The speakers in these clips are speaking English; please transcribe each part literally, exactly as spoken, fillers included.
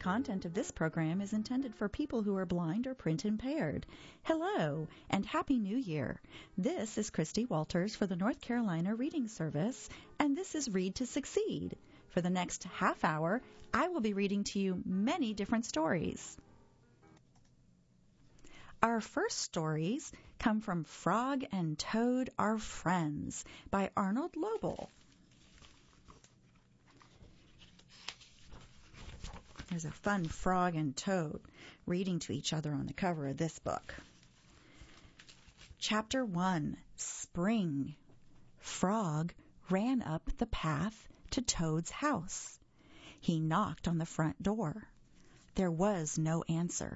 content of this program is intended for people who are blind or print impaired. Hello, and Happy New Year. This is Christy Walters for the North Carolina Reading Service, and this is Read to Succeed. For the next half hour, I will be reading to you many different stories. Our first stories come from Frog and Toad Are Friends by Arnold Lobel. There's a fun frog and toad reading to each other on the cover of this book. Chapter one, Spring. Frog ran up the path to Toad's house. He knocked on the front door. There was no answer.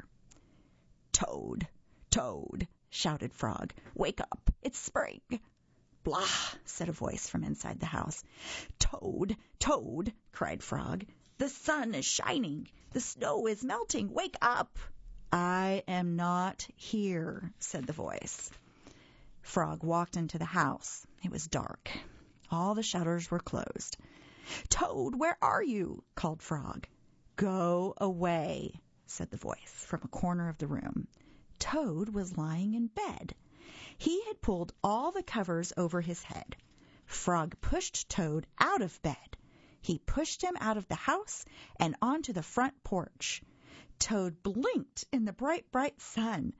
Toad, Toad, shouted Frog. Wake up, it's spring. Blah, said a voice from inside the house. Toad, Toad, cried Frog. The sun is shining. The snow is melting. Wake up. I am not here, said the voice. Frog walked into the house. It was dark. All the shutters were closed. Toad, where are you? Called Frog. Go away, said the voice from a corner of the room. Toad was lying in bed. He had pulled all the covers over his head. Frog pushed Toad out of bed. He pushed him out of the house and onto the front porch. Toad blinked in the bright, bright sun.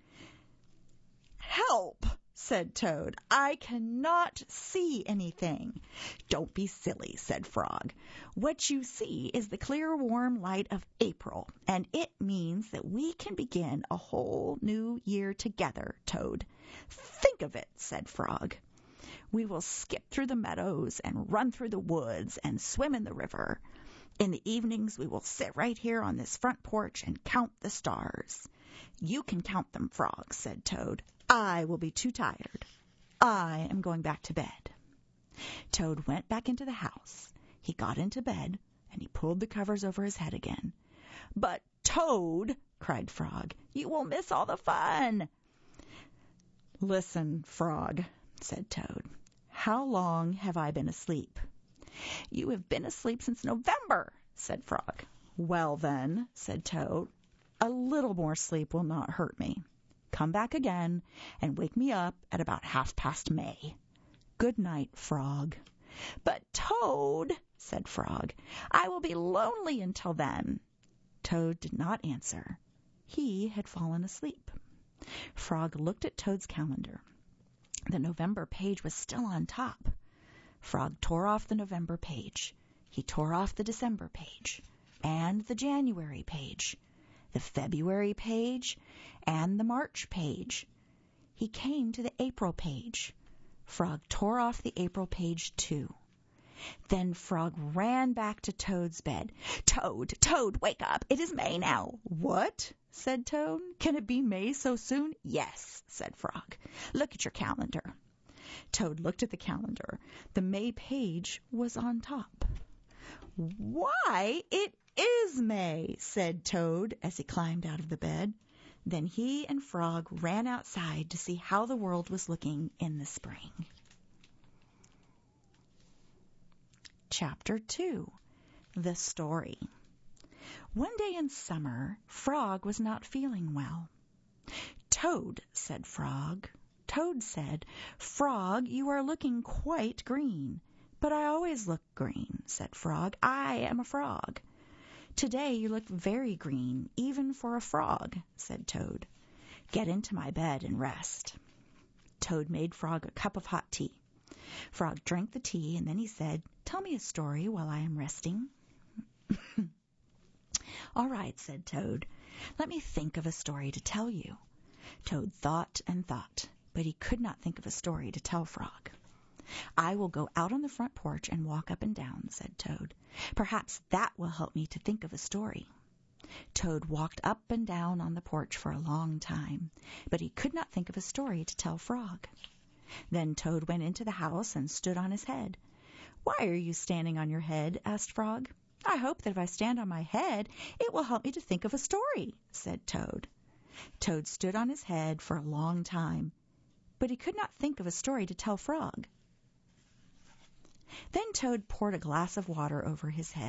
Help, said Toad. I cannot see anything. Don't be silly, said Frog. What you see is the clear, warm light of April, and it means that we can begin a whole new year together, Toad. Think of it, said Frog. We will skip through the meadows and run through the woods and swim in the river. In the evenings, we will sit right here on this front porch and count the stars. You can count them, Frog, said Toad. I will be too tired. I am going back to bed. Toad went back into the house. He got into bed, and he pulled the covers over his head again. But, Toad, cried Frog, you will miss all the fun. Listen, Frog, said Toad. How long have I been asleep? You have been asleep since November, said Frog. Well then, said Toad, a little more sleep will not hurt me. Come back again and wake me up at about half past May. Good night, Frog. But Toad, said Frog, I will be lonely until then. Toad did not answer. He had fallen asleep. Frog looked at Toad's calendar. The November page was still on top. Frog tore off the November page. He tore off the December page, and the January page, the February page, and the March page. He came to the April page. Frog tore off the April page, too. Then Frog ran back to Toad's bed. Toad, Toad, wake up. It is May now. What? Said Toad. Can it be May so soon? Yes, said Frog. Look at your calendar. Toad looked at the calendar. The May page was on top. Why, it is May, said Toad as he climbed out of the bed. Then he and Frog ran outside to see how the world was looking in the spring. Chapter two, The Story. One day in summer, Frog was not feeling well. Toad, said Frog. Toad said, Frog, you are looking quite green. But I always look green, said Frog. I am a frog. Today you look very green, even for a frog, said Toad. Get into my bed and rest. Toad made Frog a cup of hot tea. Frog drank the tea, and then he said, Tell me a story while I am resting. All right, said Toad. Let me think of a story to tell you. Toad thought and thought, but he could not think of a story to tell Frog. I will go out on the front porch and walk up and down, said Toad. Perhaps that will help me to think of a story. Toad walked up and down on the porch for a long time, but he could not think of a story to tell Frog. Then Toad went into the house and stood on his head. Why are you standing on your head? Asked Frog. I hope that if I stand on my head, it will help me to think of a story, said Toad. Toad stood on his head for a long time, but he could not think of a story to tell Frog. Then Toad poured a glass of water over his head.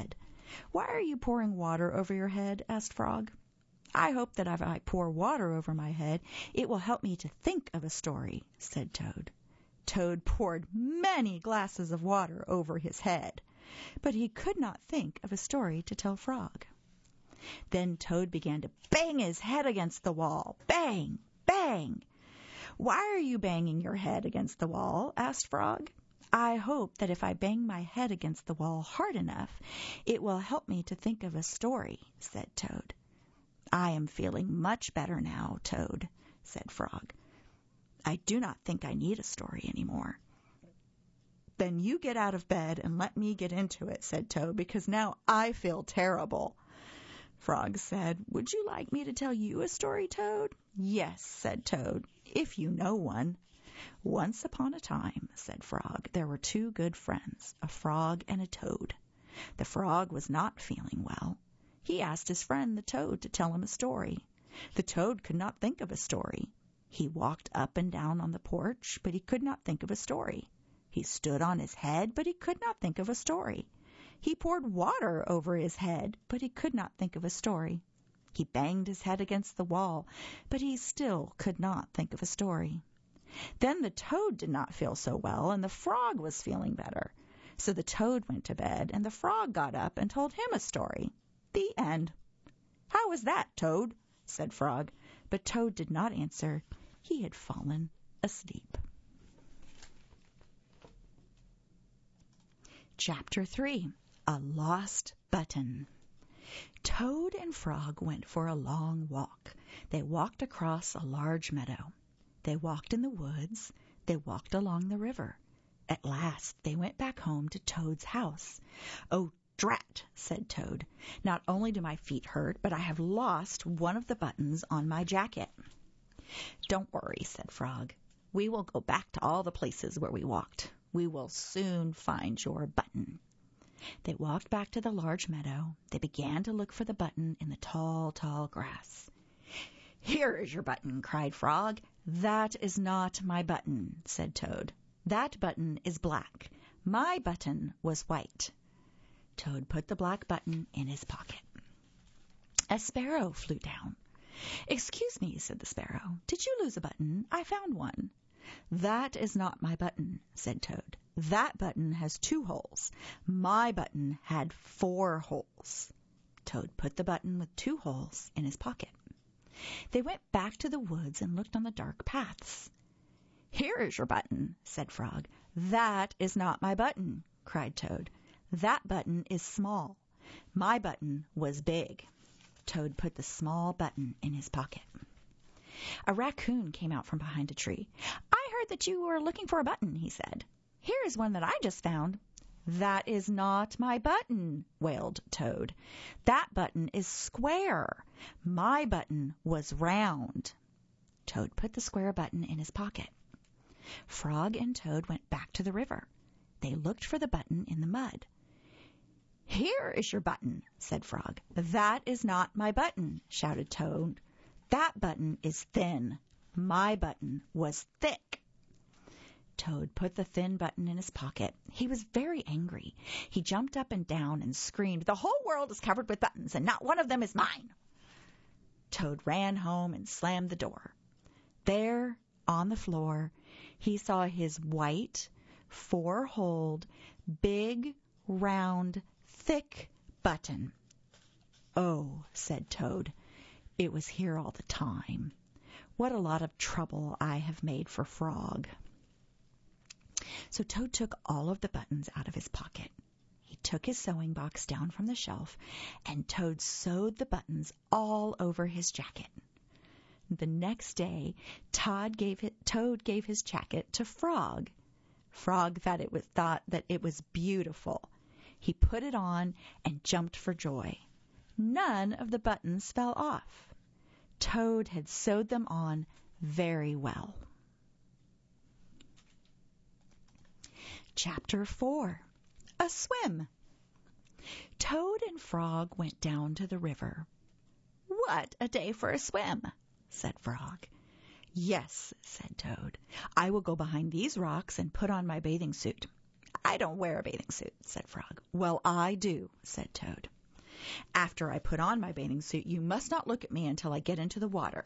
"Why are you pouring water over your head?" asked Frog. "I hope that if I pour water over my head, it will help me to think of a story," said Toad. Toad poured many glasses of water over his head, but he could not think of a story to tell Frog. Then Toad began to bang his head against the wall. Bang! Bang! "Why are you banging your head against the wall?" asked Frog. "I hope that if I bang my head against the wall hard enough, it will help me to think of a story," said Toad. "I am feeling much better now, Toad," said Frog. "I do not think I need a story any more." "Then you get out of bed and let me get into it," said Toad, "because now I feel terrible." Frog said, "Would you like me to tell you a story, Toad?" "Yes," said Toad, "if you know one." "Once upon a time," said Frog, "there were two good friends, a frog and a toad. The frog was not feeling well. He asked his friend the toad to tell him a story. The toad could not think of a story. He walked up and down on the porch, but he could not think of a story. He stood on his head, but he could not think of a story. He poured water over his head, but he could not think of a story. He banged his head against the wall, but he still could not think of a story. Then the toad did not feel so well, and the frog was feeling better. So the toad went to bed, and the frog got up and told him a story. The end. "How was that, Toad?" said Frog, but Toad did not answer. He had fallen asleep. Chapter three. A Lost Button. Toad and Frog went for a long walk. They walked across a large meadow. They walked in the woods. They walked along the river. At last they went back home to Toad's house. "Oh, drat," said Toad. "Not only do my feet hurt, but I have lost one of the buttons on my jacket." "Don't worry," said Frog. "We will go back to all the places where we walked. We will soon find your button." They walked back to the large meadow. They began to look for the button in the tall, tall grass. "Here is your button," cried Frog. "That is not my button," said Toad. "That button is black. My button was white." Toad put the black button in his pocket. A sparrow flew down. "Excuse me," said the sparrow. "Did you lose a button? I found one." "That is not my button," said Toad. "That button has two holes. My button had four holes." Toad put the button with two holes in his pocket. They went back to the woods and looked on the dark paths. "Here is your button," said Frog. "That is not my button," cried Toad. "That button is small. My button was big." Toad put the small button in his pocket. A raccoon came out from behind a tree. "I heard that you were looking for a button," he said. "Here is one that I just found." "That is not my button," wailed Toad. "That button is square. My button was round." Toad put the square button in his pocket. Frog and Toad went back to the river. They looked for the button in the mud. "Here is your button," said Frog. "That is not my button," shouted Toad. "That button is thin. My button was thick." Toad put the thin button in his pocket. He was very angry. He jumped up and down and screamed, "The whole world is covered with buttons, and not one of them is mine." Toad ran home and slammed the door. There, on the floor, he saw his white, four-holed, big, round, thick button. "Oh," said Toad, "it was here all the time. What a lot of trouble I have made for Frog." So Toad took all of the buttons out of his pocket. He took his sewing box down from the shelf, and Toad sewed the buttons all over his jacket. The next day, Toad gave it, Toad gave his jacket to Frog. Frog thought it was thought that it was beautiful. He put it on and jumped for joy. None of the buttons fell off. Toad had sewed them on very well. Chapter four. A Swim. Toad and Frog went down to the river. "What a day for a swim," said Frog. "Yes," said Toad. "I will go behind these rocks and put on my bathing suit." "I don't wear a bathing suit," said Frog. "Well, I do," said Toad. After I put on my bathing suit, you must not look at me until I get into the water.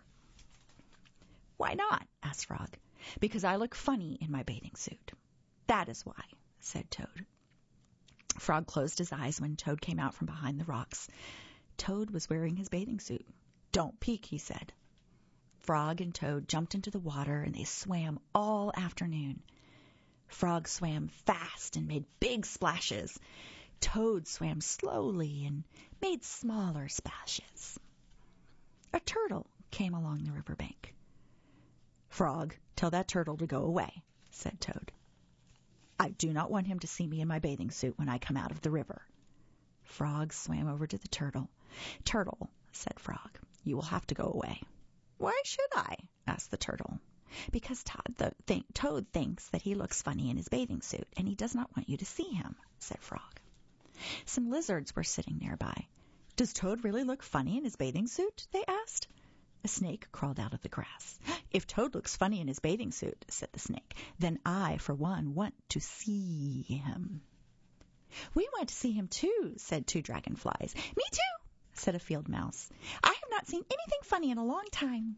Why not? asked Frog. Because I look funny in my bathing suit. That is why, said Toad. Frog closed his eyes when Toad came out from behind the rocks. Toad was wearing his bathing suit. Don't peek, he said. Frog and Toad jumped into the water, and they swam all afternoon. Frog swam fast and made big splashes. Toad swam slowly and made smaller splashes. A turtle came along the riverbank. Frog, tell that turtle to go away, said Toad. I do not want him to see me in my bathing suit when I come out of the river. Frog swam over to the turtle. Turtle, said Frog, you will have to go away. Why should I? asked the turtle. Because Todd the th- Toad thinks that he looks funny in his bathing suit, and he does not want you to see him, said Frog. Some lizards were sitting nearby. Does Toad really look funny in his bathing suit? They asked. A snake crawled out of the grass. If Toad looks funny in his bathing suit, said the snake, then I, for one, want to see him. We want to see him too, said two dragonflies. Me too, said a field mouse. I have not seen anything funny in a long time.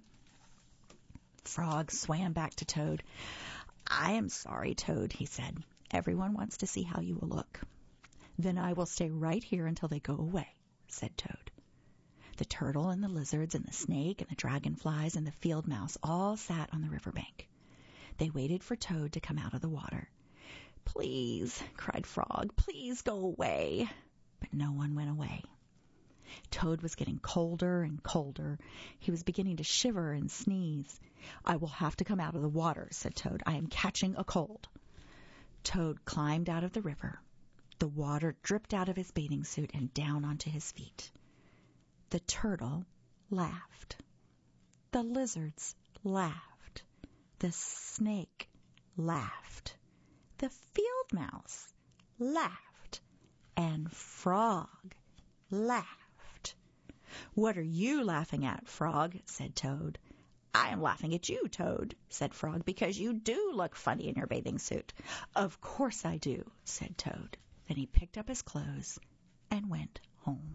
Frog swam back to Toad. I am sorry, Toad, he said. Everyone wants to see how you will look. Then I will stay right here until they go away, said Toad. The turtle and the lizards and the snake and the dragonflies and the field mouse all sat on the riverbank. They waited for Toad to come out of the water. Please, cried Frog, please go away. But no one went away. Toad was getting colder and colder. He was beginning to shiver and sneeze. I will have to come out of the water, said Toad. I am catching a cold. Toad climbed out of the river. The water dripped out of his bathing suit and down onto his feet. The turtle laughed. The lizards laughed. The snake laughed. The field mouse laughed. And Frog laughed. What are you laughing at, Frog? said Toad. I am laughing at you, Toad, said Frog, because you do look funny in your bathing suit. Of course I do, said Toad. Then he picked up his clothes and went home.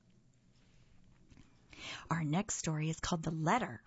Our next story is called The Letter.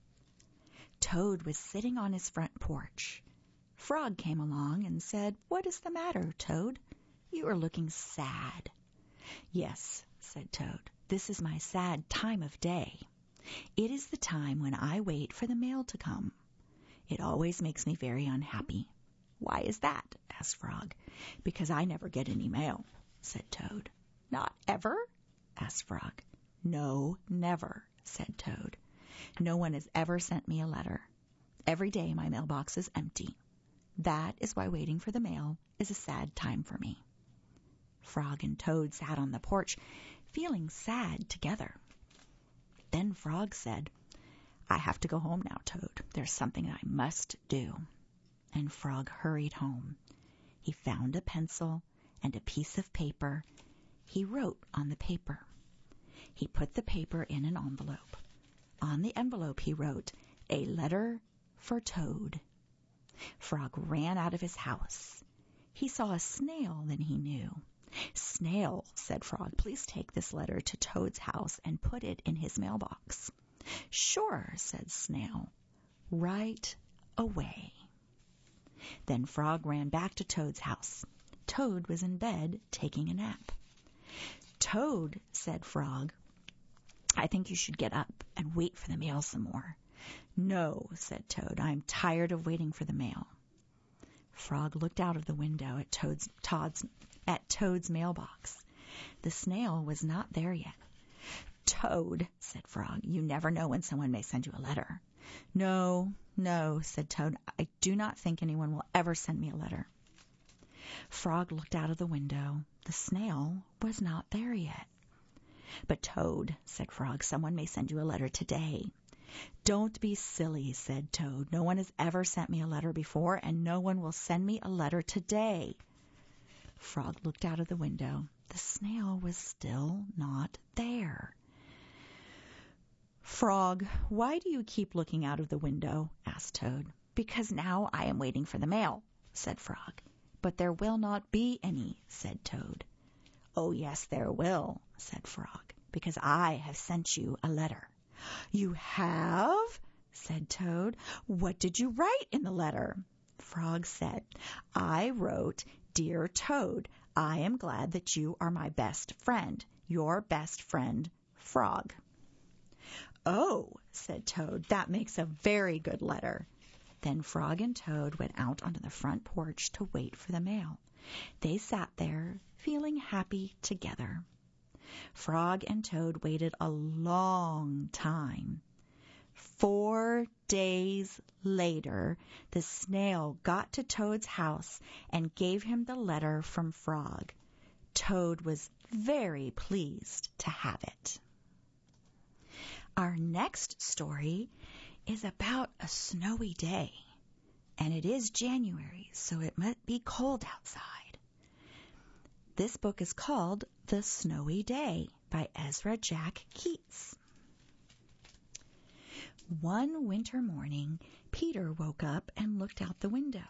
Toad was sitting on his front porch. Frog came along and said, What is the matter, Toad? You are looking sad. Yes, said Toad, this is my sad time of day. It is the time when I wait for the mail to come. It always makes me very unhappy. Why is that? asked Frog. Because I never get any mail, said Toad. Not ever? asked Frog. No, never, said Toad. No one has ever sent me a letter. Every day my mailbox is empty. That is why waiting for the mail is a sad time for me. Frog and Toad sat on the porch, feeling sad together. Then Frog said, I have to go home now, Toad. There's something I must do. And Frog hurried home. He found a pencil and a piece of paper. He wrote on the paper. He put the paper in an envelope. On the envelope he wrote, A letter for Toad. Frog ran out of his house. He saw a snail, then he knew. Snail, said Frog, please take this letter to Toad's house and put it in his mailbox. Sure, said Snail. Right away. Then Frog ran back to Toad's house. Toad was in bed taking a nap. Toad, said Frog, I think you should get up and wait for the mail some more. No, said Toad, I'm tired of waiting for the mail. Frog looked out of the window at Toad's, Toad's, at Toad's mailbox. The snail was not there yet. Toad, said Frog, you never know when someone may send you a letter. No, no, said Toad, I do not think anyone will ever send me a letter. Frog looked out of the window. The snail was not there yet. But Toad, said Frog, someone may send you a letter today. Don't be silly, said Toad. No one has ever sent me a letter before, and no one will send me a letter today. Frog looked out of the window. The snail was still not there. Frog, why do you keep looking out of the window? asked Toad. Because now I am waiting for the mail, said Frog. But there will not be any, said Toad. "Oh, yes, there will," said Frog, "because I have sent you a letter." "You have?" said Toad. "What did you write in the letter?" Frog said, "I wrote, 'Dear Toad, I am glad that you are my best friend. Your best friend, Frog.'" "Oh," said Toad, "that makes a very good letter." Then Frog and Toad went out onto the front porch to wait for the mail. They sat there, feeling happy together. Frog and Toad waited a long time. Four days later, the snail got to Toad's house and gave him the letter from Frog. Toad was very pleased to have it. Our next story is about a snowy day, and it is January, so it might be cold outside. This book is called The Snowy Day by Ezra Jack Keats. One winter morning, Peter woke up and looked out the window.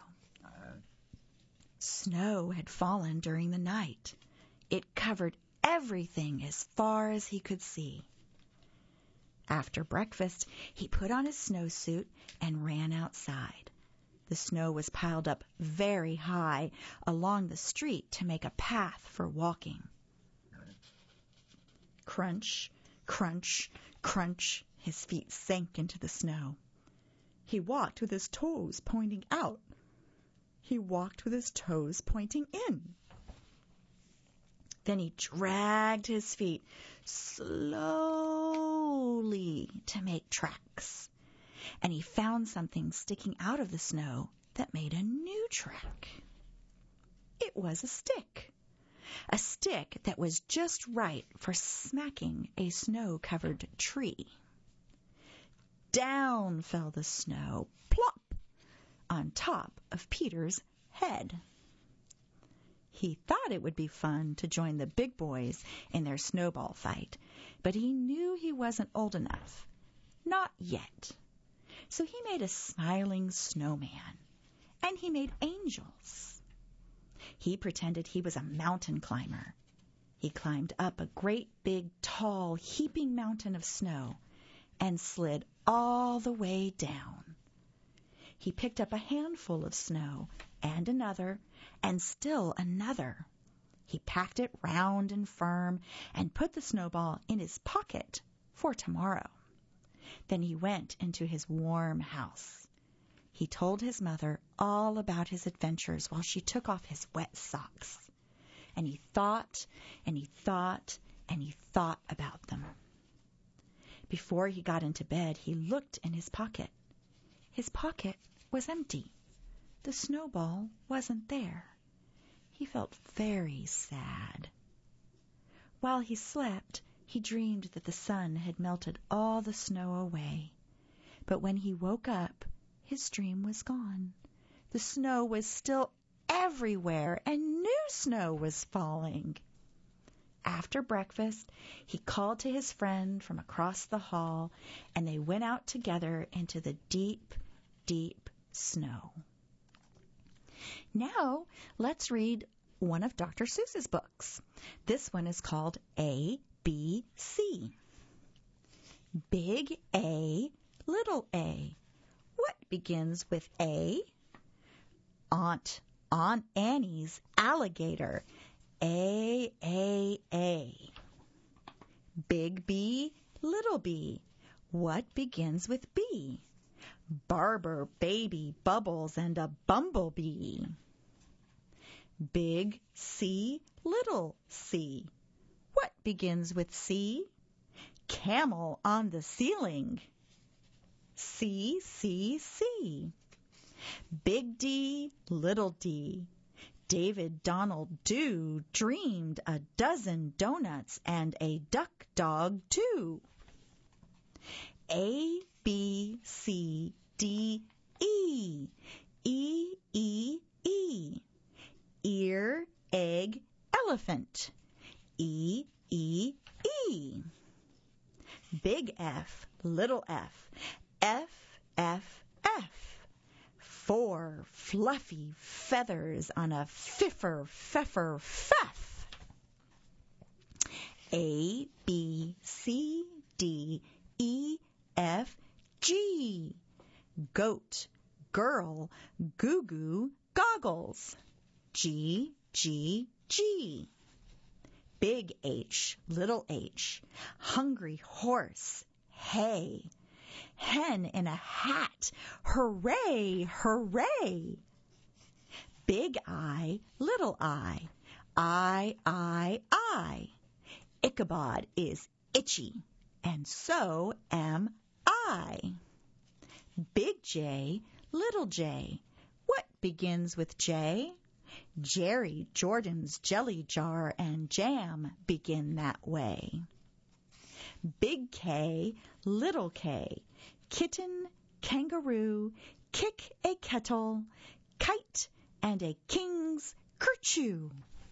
Snow had fallen during the night. It covered everything as far as he could see. After breakfast, he put on his snowsuit and ran outside. The snow was piled up very high along the street to make a path for walking. Crunch, crunch, crunch, his feet sank into the snow. He walked with his toes pointing out. He walked with his toes pointing in. Then he dragged his feet slowly to make tracks, and he found something sticking out of the snow that made a new track. It was a stick, a stick that was just right for smacking a snow-covered tree. Down fell the snow, plop, on top of Peter's head. He thought it would be fun to join the big boys in their snowball fight, but he knew he wasn't old enough. Not yet. So he made a smiling snowman, and he made angels. He pretended he was a mountain climber. He climbed up a great big, tall, heaping mountain of snow and slid all the way down. He picked up a handful of snow and another and still another. He packed it round and firm and put the snowball in his pocket for tomorrow. Then he went into his warm house. He told his mother all about his adventures while she took off his wet socks. And he thought and he thought and he thought about them. Before he got into bed, he looked in his pocket. His pocket was empty. The snowball wasn't there. He felt very sad. While he slept, he dreamed that the sun had melted all the snow away. But when he woke up, his dream was gone. The snow was still everywhere, and new snow was falling. After breakfast, he called to his friend from across the hall, and they went out together into the deep, deep snow. Now, let's read one of Doctor Seuss's books. This one is called A B C. Big A, little a. What begins with A? Aunt, Aunt Annie's alligator. A, A, A. Big B, little b. What begins with B? Barber, baby, bubbles, and a bumblebee. Big C, little c. What begins with C? Camel on the ceiling. C, C, C. Big D, little d. David Donald Do dreamed a dozen donuts and a duck dog too. A, B, C, D, E. E, E, E. Ear, egg, elephant. E, E, E. Big F, little f. F, F, F. Four fluffy feathers on a fiffer, feffer, feff. A, B, C, D, E, F, G. Goat, girl, goo-goo, goggles. G, G, G. Big H, little h, hungry horse, hay. Hen in a hat, hooray, hooray. Big I, little I, I, I, I. Ichabod is itchy, and so am I. Big J, little j. What begins with J? Jerry Jordan's jelly jar and jam begin that way. Big K, little k. Kitten, kangaroo, kick a kettle, kite, and a king's kerchoo.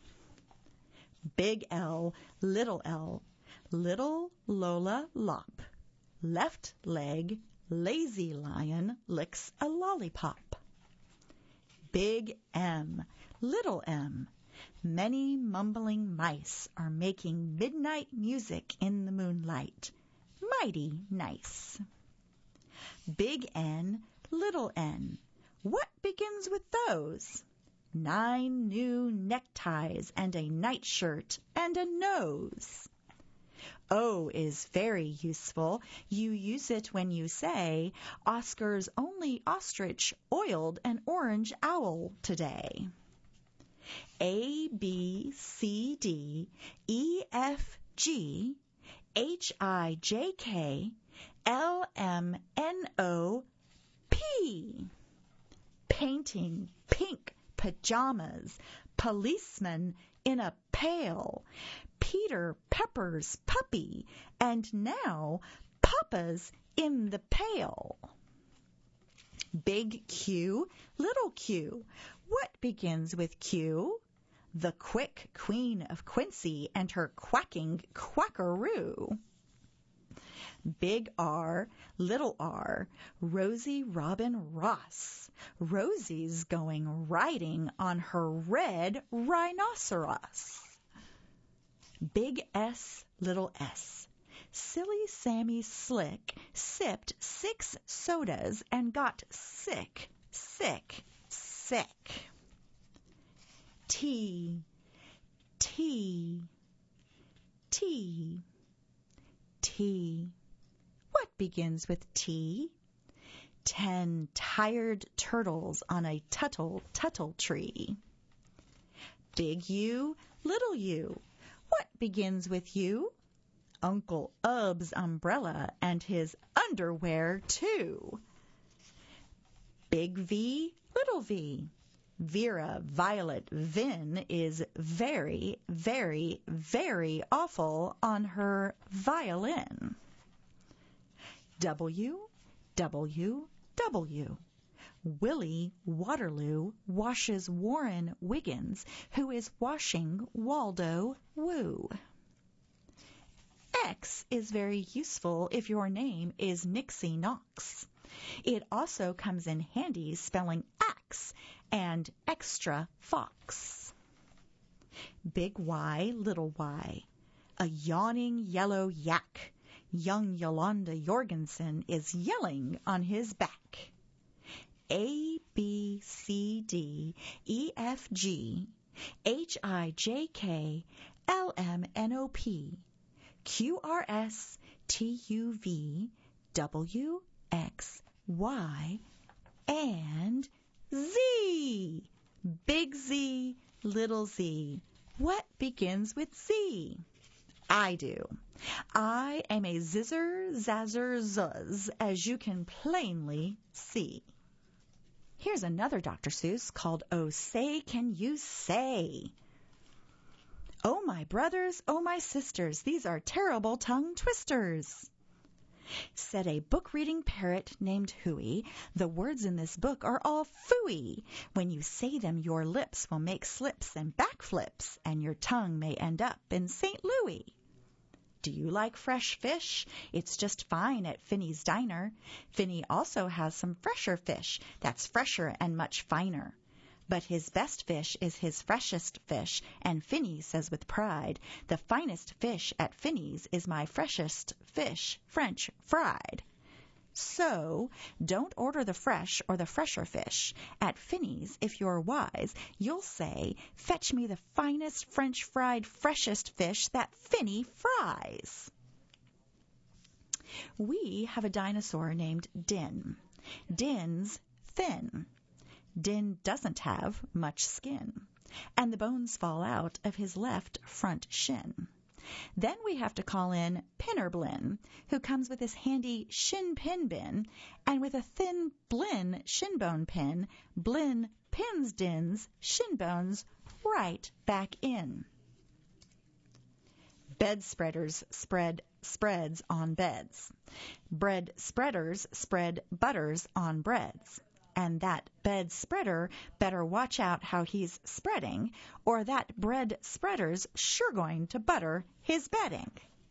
Big L, little l. Little Lola lop. Left leg, lazy lion licks a lollipop. Big M, little m. Many mumbling mice are making midnight music in the moonlight. Mighty nice. Big N, little n. What begins with those? Nine new neckties and a nightshirt and a nose. O is very useful. You use it when you say, Oscar's only ostrich oiled an orange owl today. A, B, C, D, E, F, G, H, I, J, K, L, M, N, O, P. Painting pink pajamas, policeman in a pail, Peter Pepper's puppy, and now Papa's in the pail. Big Q, little q. What begins with Q? The quick queen of Quincy and her quacking quackaroo. Big R, little r. Rosie Robin Ross. Rosie's going riding on her red rhinoceros. Big S, little s. Silly Sammy Slick sipped six sodas and got sick, sick, sick. T, T, T, T. What begins with T? Ten tired turtles on a tuttle tuttle tree. Big U, little u. What begins with U? Uncle Ub's umbrella and his underwear, too. Big V, little v. Vera Violet Vin is very, very, very awful on her violin. W, W, W. Willie Waterloo washes Warren Wiggins, who is washing Waldo Woo. X is very useful if your name is Nixie Knox. It also comes in handy spelling axe and extra fox. Big Y, little y. A yawning yellow yak. Young Yolanda Jorgensen is yelling on his back. A, B, C, D, E, F, G, H, I, J, K, L, M, N, O, P, Q, R, S, T, U, V, W, X, Y, and Z. Big Z, little z. What begins with Z? I do. I am a zizzer, zazzer, zuzz, as you can plainly see. Here's another Doctor Seuss called Oh Say Can You Say? Oh, my brothers, oh, my sisters, these are terrible tongue twisters. Said a book-reading parrot named Hooey, the words in this book are all phooey. When you say them, your lips will make slips and backflips, and your tongue may end up in Saint Louis. Do you like fresh fish? It's just fine at Finney's Diner. Finney also has some fresher fish that's fresher and much finer. But his best fish is his freshest fish, and Finney says with pride, the finest fish at Finney's is my freshest fish, French fried. So, don't order the fresh or the fresher fish. At Finney's, if you're wise, you'll say, fetch me the finest French fried freshest fish that Finney fries. We have a dinosaur named Din. Din's thin. Din doesn't have much skin, and the bones fall out of his left front shin. Then we have to call in Pinnerblin, who comes with his handy shin pin bin, and with a thin Blin shin bone pin, Blin pins Din's shin bones right back in. Bed spreaders spread spreads on beds. Bread spreaders spread butters on breads. And that bed spreader better watch out how he's spreading, or that bread spreader's sure going to butter his bedding.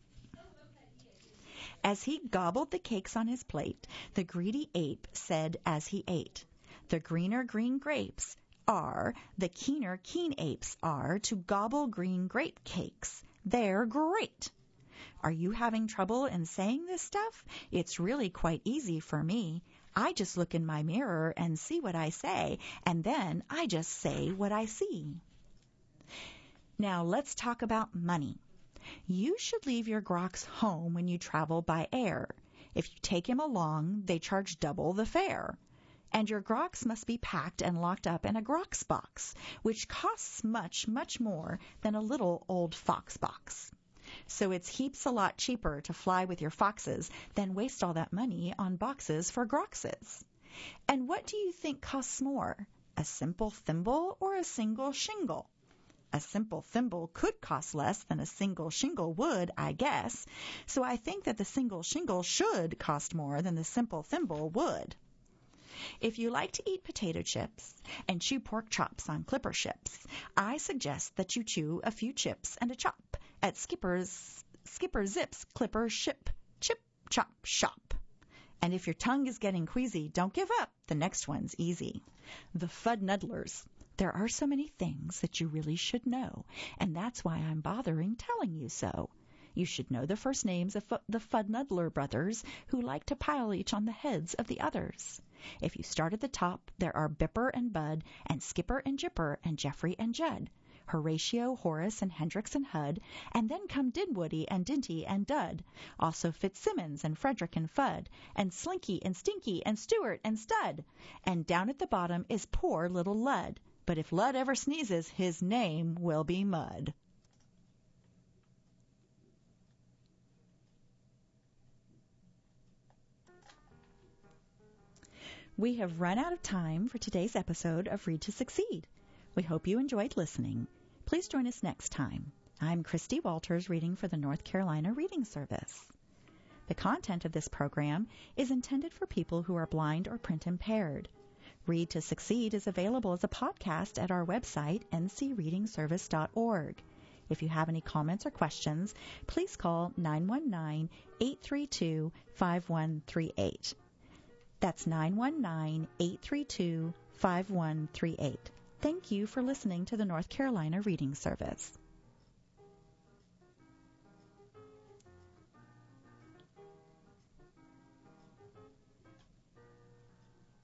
As he gobbled the cakes on his plate, the greedy ape said as he ate, the greener green grapes are, the keener keen apes are to gobble green grape cakes. They're great. Are you having trouble in saying this stuff? It's really quite easy for me. I just look in my mirror and see what I say, and then I just say what I see. Now let's talk about money. You should leave your groks home when you travel by air. If you take him along, they charge double the fare. And your groks must be packed and locked up in a groks box, which costs much, much more than a little old fox box. So it's heaps a lot cheaper to fly with your foxes than waste all that money on boxes for grokses. And what do you think costs more, a simple thimble or a single shingle? A simple thimble could cost less than a single shingle would, I guess, so I think that the single shingle should cost more than the simple thimble would. If you like to eat potato chips and chew pork chops on clipper ships, I suggest that you chew a few chips and a chop at Skipper's Skipper Zip's Clipper Ship Chip Chop Shop. And if your tongue is getting queasy, don't give up. The next one's easy. The Fudnuddlers. There are so many things that you really should know, and that's why I'm bothering telling you so. You should know the first names of the Fudnuddler brothers, who like to pile each on the heads of the others. If you start at the top, there are Bipper and Bud, and Skipper and Jipper, and Jeffrey and Judd, Horatio, Horace, and Hendrix and Hud, and then come Dinwoody and Dinty and Dud, also Fitzsimmons and Frederick and Fudd, and Slinky and Stinky and Stewart and Stud, and down at the bottom is poor little Lud, but if Lud ever sneezes, his name will be Mud. We have run out of time for today's episode of Read to Succeed. We hope you enjoyed listening. Please join us next time. I'm Christy Walters, reading for the North Carolina Reading Service. The content of this program is intended for people who are blind or print impaired. Read to Succeed is available as a podcast at our website, n c reading service dot org. If you have any comments or questions, please call nine one nine, eight three two, five one three eight. That's nine one nine, eight three two, five one three eight. Thank you for listening to the North Carolina Reading Service.